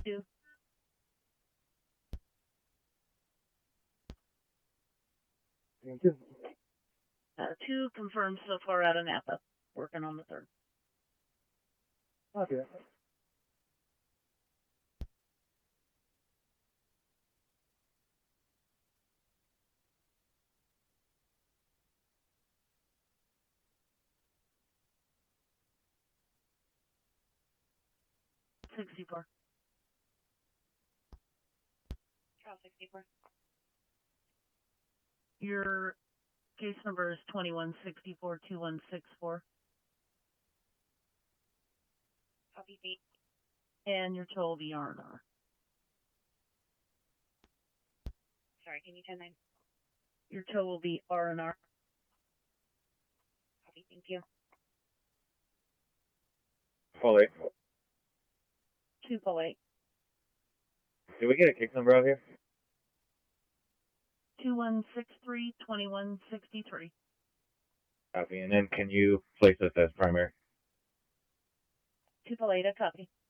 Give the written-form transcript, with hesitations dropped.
2. 2 confirmed so far out of Napa. Working on the 3rd. Okay. 64. Trial 64. Your case number is 2164-2164. Copy B. And your toll will be R&R. Sorry, can you 10-9? Your toll will be R&R. Copy, thank you. Full 8. 2 full 8. Did we get a case number out here? 2163-2163. Copy. And then can you place us as primary? 2 full 8, a copy.